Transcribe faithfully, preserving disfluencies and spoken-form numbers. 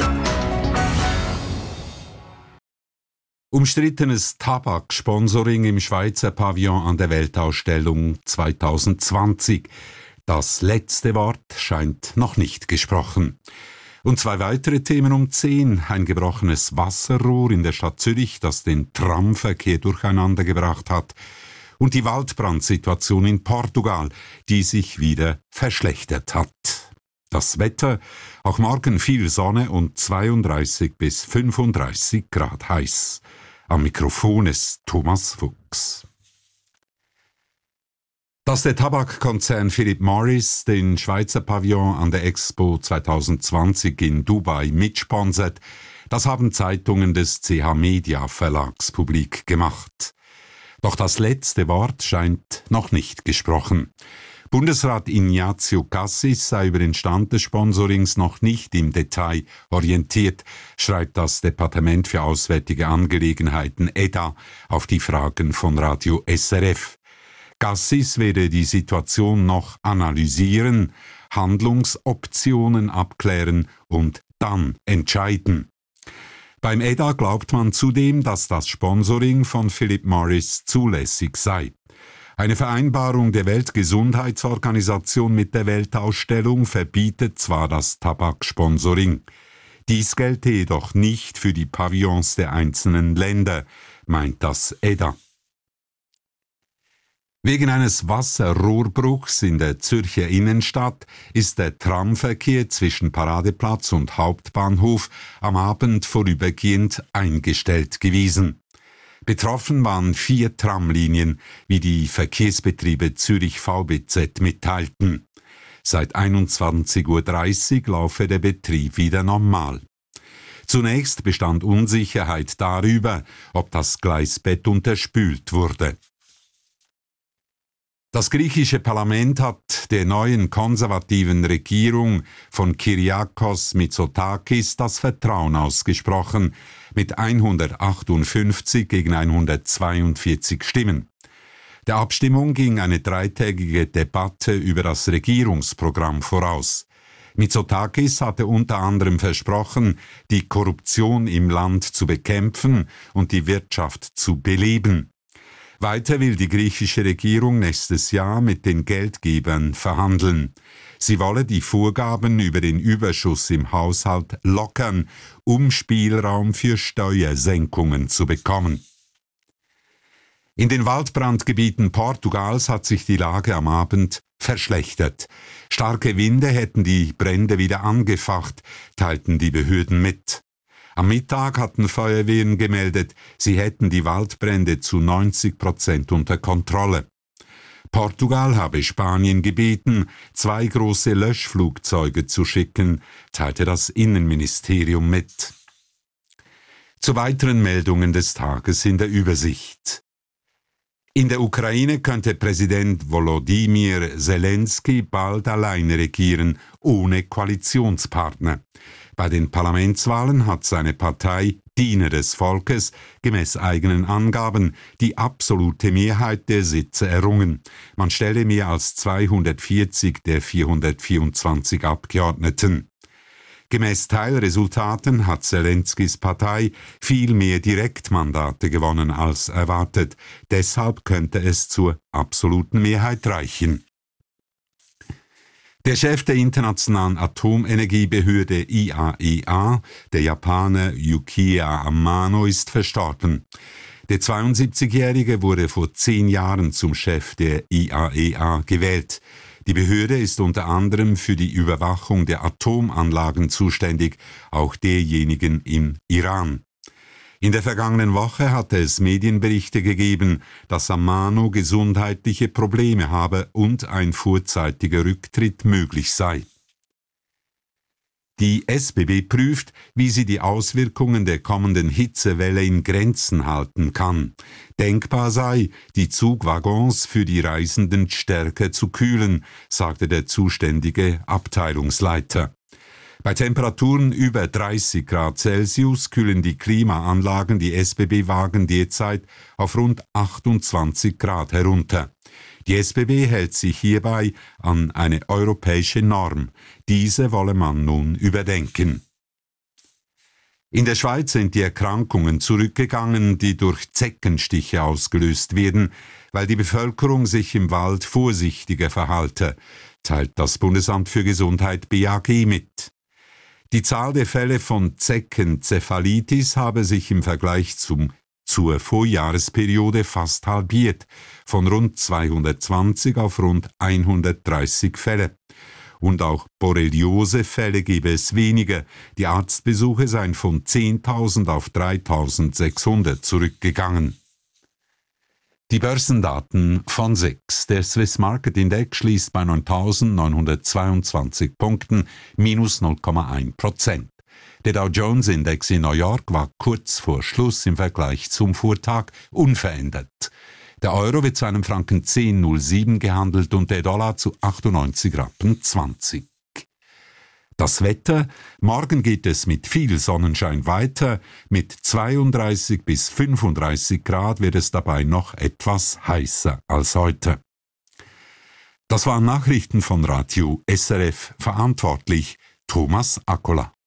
Umstrittenes Tabak-Sponsoring im Schweizer Pavillon an der Weltausstellung zwanzig zwanzig. Das letzte Wort scheint noch nicht gesprochen. Und zwei weitere Themen um zehn. Ein gebrochenes Wasserrohr in der Stadt Zürich, das den Tramverkehr durcheinander gebracht hat. Und die Waldbrandsituation in Portugal, die sich wieder verschlechtert hat. Das Wetter, auch morgen viel Sonne und zweiunddreißig bis fünfunddreißig Grad heiß. Am Mikrofon ist Thomas Fuchs. Dass der Tabakkonzern Philip Morris den Schweizer Pavillon an der Expo zwanzig zwanzig in Dubai mitsponsert, das haben Zeitungen des C H Media Verlags publik gemacht. Doch das letzte Wort scheint noch nicht gesprochen. Bundesrat Ignazio Cassis sei über den Stand des Sponsorings noch nicht im Detail orientiert, schreibt das Departement für Auswärtige Angelegenheiten E D A auf die Fragen von Radio S R F. Cassis werde die Situation noch analysieren, Handlungsoptionen abklären und dann entscheiden. Beim E D A glaubt man zudem, dass das Sponsoring von Philip Morris zulässig sei. Eine Vereinbarung der Weltgesundheitsorganisation mit der Weltausstellung verbietet zwar das Tabaksponsoring. Dies gelte jedoch nicht für die Pavillons der einzelnen Länder, meint das E D A. Wegen eines Wasserrohrbruchs in der Zürcher Innenstadt ist der Tramverkehr zwischen Paradeplatz und Hauptbahnhof am Abend vorübergehend eingestellt gewesen. Betroffen waren vier Tramlinien, wie die Verkehrsbetriebe Zürich V B Z mitteilten. Seit einundzwanzig Uhr dreißig laufe der Betrieb wieder normal. Zunächst bestand Unsicherheit darüber, ob das Gleisbett unterspült wurde. Das griechische Parlament hat der neuen konservativen Regierung von Kyriakos Mitsotakis das Vertrauen ausgesprochen, mit hundertachtundfünfzig gegen hundertzweiundvierzig Stimmen. Der Abstimmung ging eine dreitägige Debatte über das Regierungsprogramm voraus. Mitsotakis hatte unter anderem versprochen, die Korruption im Land zu bekämpfen und die Wirtschaft zu beleben. Weiter will die griechische Regierung nächstes Jahr mit den Geldgebern verhandeln. Sie wolle die Vorgaben über den Überschuss im Haushalt lockern, um Spielraum für Steuersenkungen zu bekommen. In den Waldbrandgebieten Portugals hat sich die Lage am Abend verschlechtert. Starke Winde hätten die Brände wieder angefacht, teilten die Behörden mit. Am Mittag hatten Feuerwehren gemeldet, sie hätten die Waldbrände zu neunzig Prozent unter Kontrolle. Portugal habe Spanien gebeten, zwei große Löschflugzeuge zu schicken, teilte das Innenministerium mit. Zu weiteren Meldungen des Tages in der Übersicht. In der Ukraine könnte Präsident Volodymyr Zelensky bald alleine regieren, ohne Koalitionspartner. Bei den Parlamentswahlen hat seine Partei Diener des Volkes gemäß eigenen Angaben die absolute Mehrheit der Sitze errungen. Man stelle mehr als zweihundertvierzig der vierhundertvierundzwanzig Abgeordneten. Gemäß Teilresultaten hat Zelenskys Partei viel mehr Direktmandate gewonnen als erwartet. Deshalb könnte es zur absoluten Mehrheit reichen. Der Chef der Internationalen Atomenergiebehörde I A E A, der Japaner Yukiya Amano, ist verstorben. Der zweiundsiebzigjährige wurde vor zehn Jahren zum Chef der I A E A gewählt. Die Behörde ist unter anderem für die Überwachung der Atomanlagen zuständig, auch derjenigen im Iran. In der vergangenen Woche hatte es Medienberichte gegeben, dass Amano gesundheitliche Probleme habe und ein vorzeitiger Rücktritt möglich sei. Die S B B prüft, wie sie die Auswirkungen der kommenden Hitzewelle in Grenzen halten kann. Denkbar sei, die Zugwaggons für die Reisenden stärker zu kühlen, sagte der zuständige Abteilungsleiter. Bei Temperaturen über dreißig Grad Celsius kühlen die Klimaanlagen die S B B-Wagen derzeit auf rund achtundzwanzig Grad herunter. Die S B B hält sich hierbei an eine europäische Norm. Diese wolle man nun überdenken. In der Schweiz sind die Erkrankungen zurückgegangen, die durch Zeckenstiche ausgelöst werden, weil die Bevölkerung sich im Wald vorsichtiger verhalte, teilt das Bundesamt für Gesundheit B A G mit. Die Zahl der Fälle von Zeckenzephalitis habe sich im Vergleich zum, zur Vorjahresperiode fast halbiert, von rund zweihundertzwanzig auf rund hundertdreißig Fälle. Und auch Borreliose-Fälle gebe es weniger. Die Arztbesuche seien von zehntausend auf dreitausendsechshundert zurückgegangen. Die Börsendaten von S I X. Der Swiss Market Index schließt bei neuntausendneunhundertzweiundzwanzig Punkten, minus null Komma eins Prozent. Der Dow Jones Index in New York war kurz vor Schluss im Vergleich zum Vortag unverändert. Der Euro wird zu einem Franken zehn Komma null sieben gehandelt und der Dollar zu achtundneunzig Rappen zwanzig. Das Wetter: Morgen geht es mit viel Sonnenschein weiter. Mit zweiunddreißig bis fünfunddreißig Grad wird es dabei noch etwas heißer als heute. Das waren Nachrichten von Radio S R F, verantwortlich Thomas Accola.